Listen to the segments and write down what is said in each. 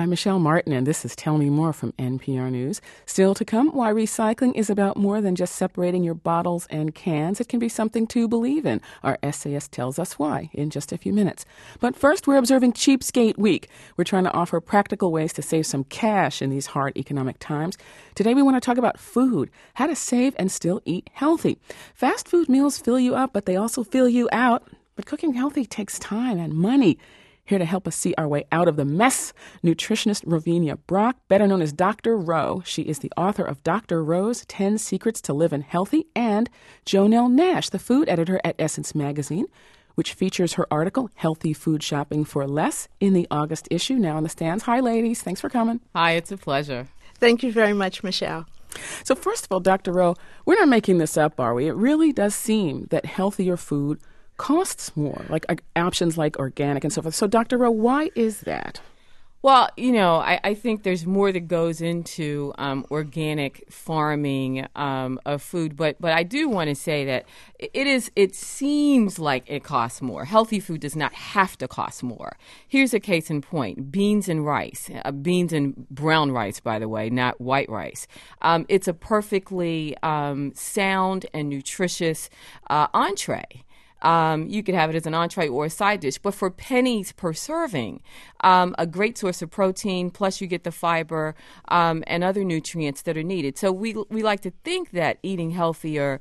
I'm Michelle Martin, and this is Tell Me More from NPR News. Still to come, why recycling is about more than just separating your bottles and cans. It can be something to believe in. Our essayist tells us why in just a few minutes. But first, we're observing Cheapskate Week. We're trying to offer practical ways to save some cash in these hard economic times. Today, we want to talk about food, how to save and still eat healthy. Fast food meals fill you up, but they also fill you out. But cooking healthy takes time and money. Here to help us see our way out of the mess, nutritionist Rovinia Brock, better known as Dr. Ro. She is the author of Dr. Ro's 10 Secrets to Living Healthy, and Jonelle Nash, the food editor at Essence Magazine, which features her article, Healthy Food Shopping for Less, in the August issue, now in the stands. Hi, ladies. Thanks for coming. Hi, it's a pleasure. Thank you very much, Michelle. So first of all, Dr. Ro, we're not making this up, are we? It really does seem that healthier food costs more, like options like organic and so forth. So, Dr. Ro, why is that? Well, I think there's more that goes into organic farming of food, but I do want to say that it seems like it costs more. Healthy food does not have to cost more. Here's a case in point: beans and rice, beans and brown rice, by the way, not white rice. It's a perfectly sound and nutritious entree. You could have it as an entree or a side dish, but for pennies per serving, a great source of protein, plus you get the fiber and other nutrients that are needed. So we like to think that eating healthier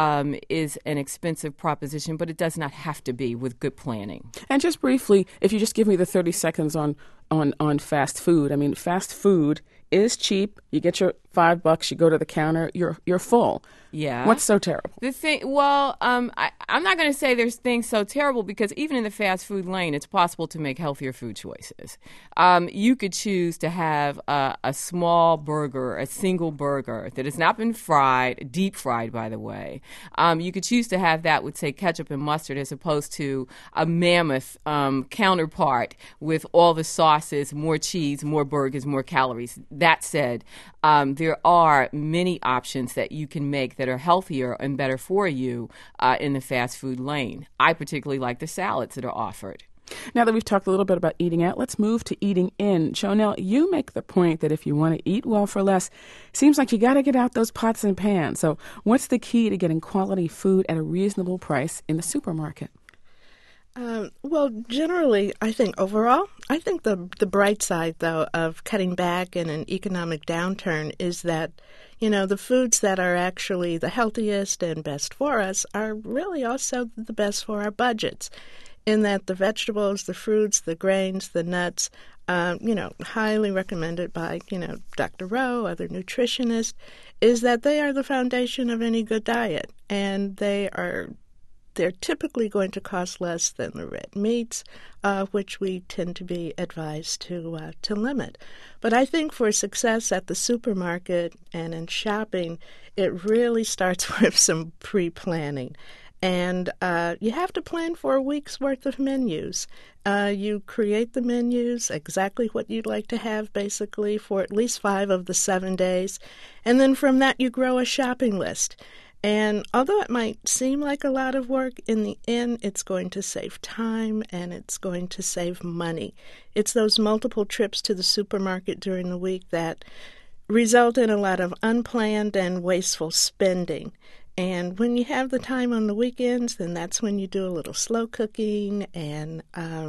is an expensive proposition, but it does not have to be with good planning. And just briefly, if you just give me the 30 seconds on fast food. I mean, fast food is cheap. You get your $5, you go to the counter, you're full. Yeah. What's so terrible? I'm not going to say there's things so terrible, because even in the fast food lane, it's possible to make healthier food choices. You could choose to have a small burger, a single burger that has not been fried, deep fried, by the way. You could choose to have that with, say, ketchup and mustard, as opposed to a mammoth counterpart with all the sauces, more cheese, more burgers, more calories. That said, there are many options that you can make that are healthier and better for you in the fast food lane. I particularly like the salads that are offered. Now that we've talked a little bit about eating out, let's move to eating in. Jonelle, you make the point that if you want to eat well for less, seems like you got to get out those pots and pans. So what's the key to getting quality food at a reasonable price in the supermarket? Well, generally, I think the bright side, though, of cutting back in an economic downturn is that, the foods that are actually the healthiest and best for us are really also the best for our budgets, in that the vegetables, the fruits, the grains, the nuts, highly recommended by, Dr. Ro, other nutritionists, is that they are the foundation of any good diet, and they're typically going to cost less than the red meats, which we tend to be advised to limit. But I think for success at the supermarket and in shopping, it really starts with some pre-planning. And you have to plan for a week's worth of menus. You create the menus, exactly what you'd like to have, basically, for at least 5 of the 7 days. And then from that, you grow a shopping list. And although it might seem like a lot of work, in the end, it's going to save time and it's going to save money. It's those multiple trips to the supermarket during the week that result in a lot of unplanned and wasteful spending. And when you have the time on the weekends, then that's when you do a little slow cooking and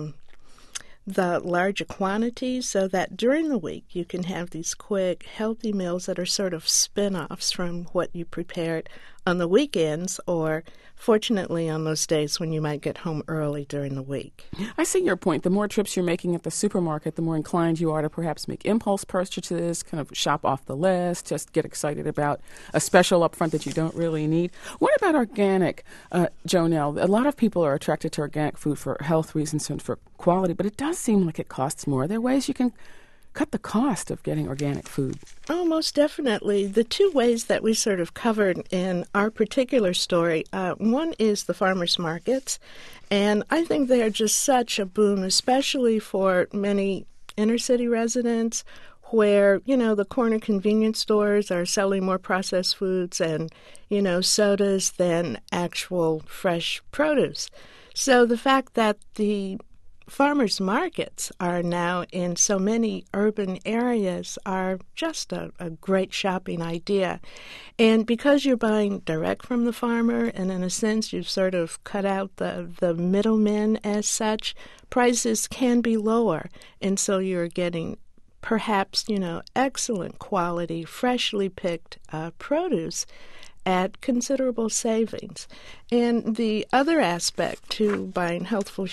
the larger quantities, so that during the week you can have these quick, healthy meals that are sort of spin-offs from what you prepared on the weekends, or fortunately on those days when you might get home early during the week. I see your point. The more trips you're making at the supermarket, the more inclined you are to perhaps make impulse purchases, kind of shop off the list, just get excited about a special up front that you don't really need. What about organic, Jonelle? A lot of people are attracted to organic food for health reasons and for quality, but it does seem like it costs more. Are there ways you can cut the cost of getting organic food? Oh, most definitely. The 2 ways that we sort of covered in our particular story, one is the farmers markets, and I think they are just such a boon, especially for many inner-city residents where, the corner convenience stores are selling more processed foods and, sodas than actual fresh produce. So the fact that the farmers markets are now in so many urban areas are just a great shopping idea. And because you're buying direct from the farmer, and in a sense you've sort of cut out the middlemen as such, prices can be lower. And so you're getting perhaps, excellent quality, freshly picked produce at considerable savings. And the other aspect to buying healthful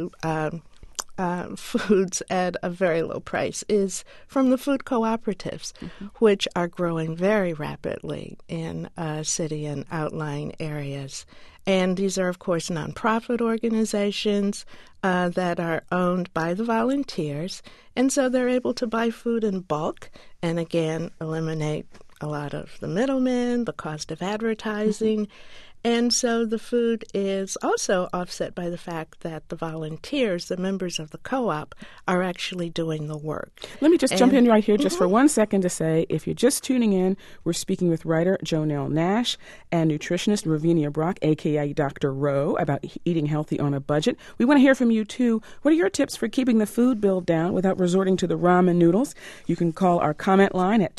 foods at a very low price is from the food cooperatives, which are growing very rapidly in city and outlying areas. And these are, of course, nonprofit organizations that are owned by the volunteers. And so they're able to buy food in bulk and, again, eliminate a lot of the middlemen, the cost of advertising. And so the food is also offset by the fact that the volunteers, the members of the co-op, are actually doing the work. Let me just jump in right here just for 1 second to say, if you're just tuning in, we're speaking with writer Jonelle Nash and nutritionist Ravinia Brock, a.k.a. Dr. Rowe, about eating healthy on a budget. We want to hear from you, too. What are your tips for keeping the food bill down without resorting to the ramen noodles? You can call our comment line at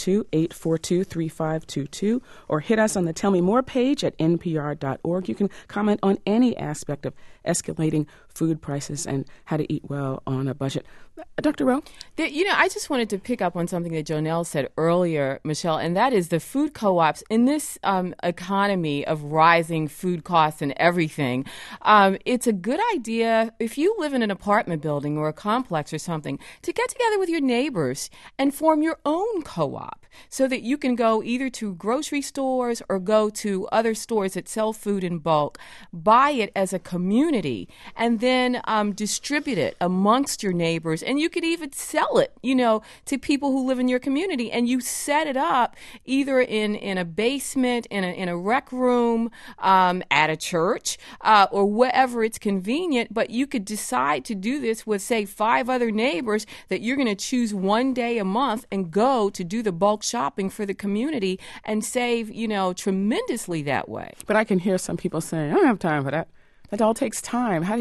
202-842-3522 or hit us on the Tell Me More page at npr.org. You can comment on any aspect of escalating food prices and how to eat well on a budget. Dr. Rowe? I just wanted to pick up on something that Jonelle said earlier, Michelle, and that is the food co-ops in this economy of rising food costs and everything. It's a good idea, if you live in an apartment building or a complex or something, to get together with your neighbors and form your own co-op so that you can go either to grocery stores or go to other stores that sell food in bulk, buy it as a community, and then distribute it amongst your neighbors. And you could even sell it, to people who live in your community. And you set it up either in a basement, in a rec room, at a church, or wherever it's convenient. But you could decide to do this with, say, 5 other neighbors that you're going to choose one day a month and go to do the bulk shopping for the community and save, tremendously that way. But I can hear some people saying, I don't have time for that. That all takes time. How do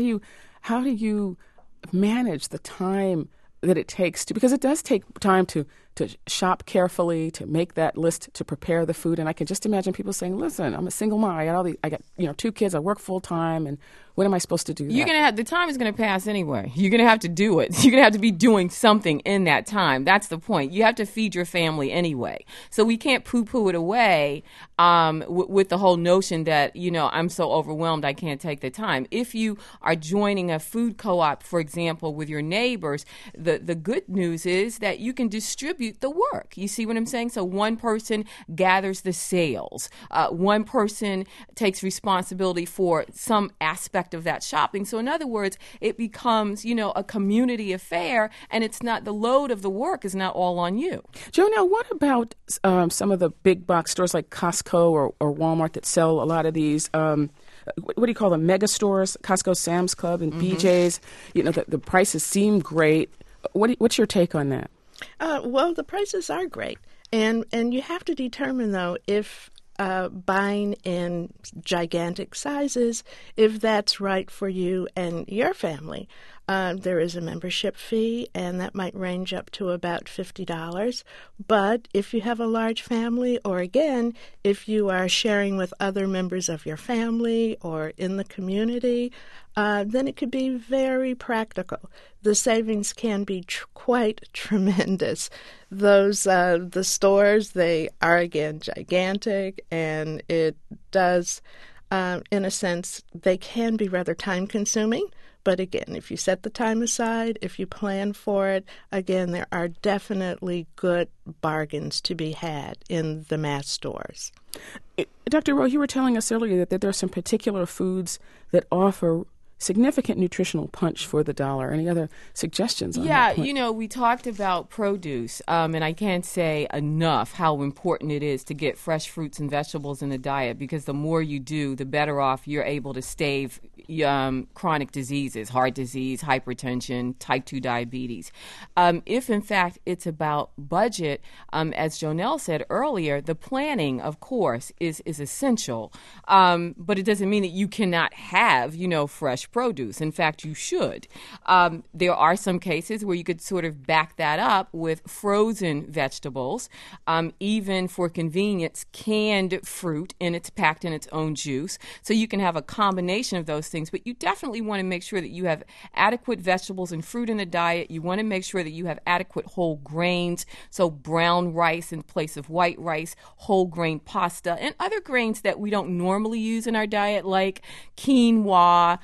you manage the time that it takes to, because it does take time to shop carefully, to make that list, to prepare the food. And I can just imagine people saying, listen, I'm a single mom. I got 2 kids. I work full time. And when am I supposed to do that? The time is going to pass anyway. You're going to have to do it. You're going to have to be doing something in that time. That's the point. You have to feed your family anyway. So we can't poo-poo it away with the whole notion that, I'm so overwhelmed I can't take the time. If you are joining a food co-op, for example, with your neighbors, the good news is that you can distribute the work. You see what I'm saying? So one person gathers the sales. One person takes responsibility for some aspect of that shopping. So in other words, it becomes, a community affair, and it's not, the load of the work is not all on you. Jonelle, what about some of the big box stores like Costco or Walmart that sell a lot of these, what do you call them, mega stores, Costco, Sam's Club, and BJ's? The prices seem great. What's your take on that? Well, the prices are great. And you have to determine, though, if buying in gigantic sizes, if that's right for you and your family. There is a membership fee, and that might range up to about $50. But if you have a large family, or again, if you are sharing with other members of your family or in the community, then it could be very practical. The savings can be quite tremendous. The stores, they are, again, gigantic, and it does, in a sense, they can be rather time-consuming. But again, if you set the time aside, if you plan for it, again, there are definitely good bargains to be had in the mass stores. Dr. Rowe, you were telling us earlier that there are some particular foods that offer significant nutritional punch for the dollar. Any other suggestions on that point? We talked about produce, and I can't say enough how important it is to get fresh fruits and vegetables in the diet, because the more you do, the better off you're able to stave chronic diseases, heart disease, hypertension, type 2 diabetes. If, in fact, it's about budget, as Jonelle said earlier, the planning, of course, is essential. But it doesn't mean that you cannot have, fresh produce. In fact, you should. There are some cases where you could sort of back that up with frozen vegetables, even for convenience, canned fruit, and it's packed in its own juice. So you can have a combination of those things, but you definitely want to make sure that you have adequate vegetables and fruit in the diet. You want to make sure that you have adequate whole grains, so brown rice in place of white rice, whole grain pasta, and other grains that we don't normally use in our diet, like quinoa,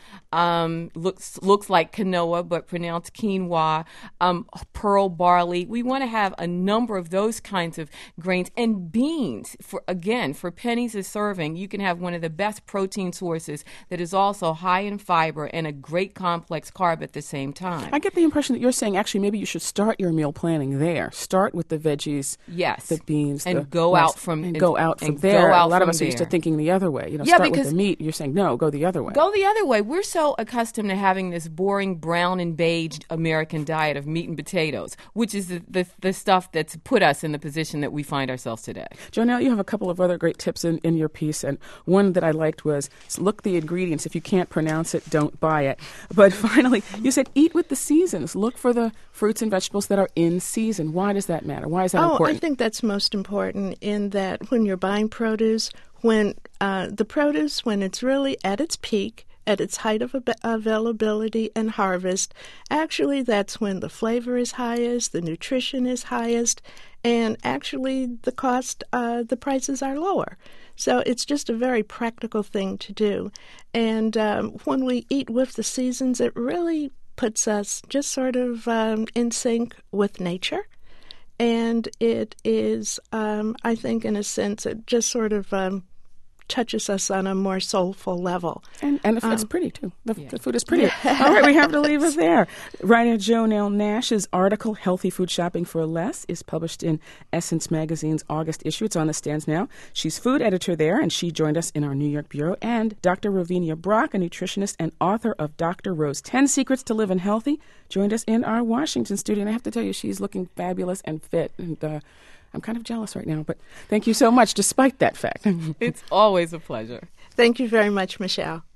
looks like quinoa but pronounced quinoa, pearl barley. We want to have a number of those kinds of grains, and beans. For pennies a serving, you can have one of the best protein sources that is also high in fiber and a great complex carb at the same time. I get the impression that you're saying actually maybe you should start your meal planning there. Start with the veggies, yes, the beans, and go out from there. A lot of us are used to thinking the other way. Start with the meat. You're saying no, go the other way. Go the other way. We're so accustomed to having this boring brown and beige American diet of meat and potatoes, which is the stuff that's put us in the position that we find ourselves today. Jonelle, you have a couple of other great tips in your piece, and one that I liked was look the ingredients. If you can't pronounce it, don't buy it. But finally, you said eat with the seasons. Look for the fruits and vegetables that are in season. Why does that matter? Why is that important? I think that's most important in that when you're buying produce, when the produce, when it's really at its peak, at its height of availability and harvest, actually that's when the flavor is highest, the nutrition is highest, and actually the prices are lower. So it's just a very practical thing to do. And when we eat with the seasons, it really puts us just sort of in sync with nature. And it is, I think, in a sense, it just sort of touches us on a more soulful level. And it's pretty, too. The food is pretty. All right, we have to leave it there. Writer Jonelle Nash's article, Healthy Food Shopping for Less, is published in Essence Magazine's August issue. It's on the stands now. She's food editor there, and she joined us in our New York bureau. And Dr. Rovinia Brock, a nutritionist and author of Dr. Rose 10 Secrets to Living Healthy, joined us in our Washington studio. And I have to tell you, she's looking fabulous and fit. And I'm kind of jealous right now, but thank you so much, despite that fact. It's always a pleasure. Thank you very much, Michelle.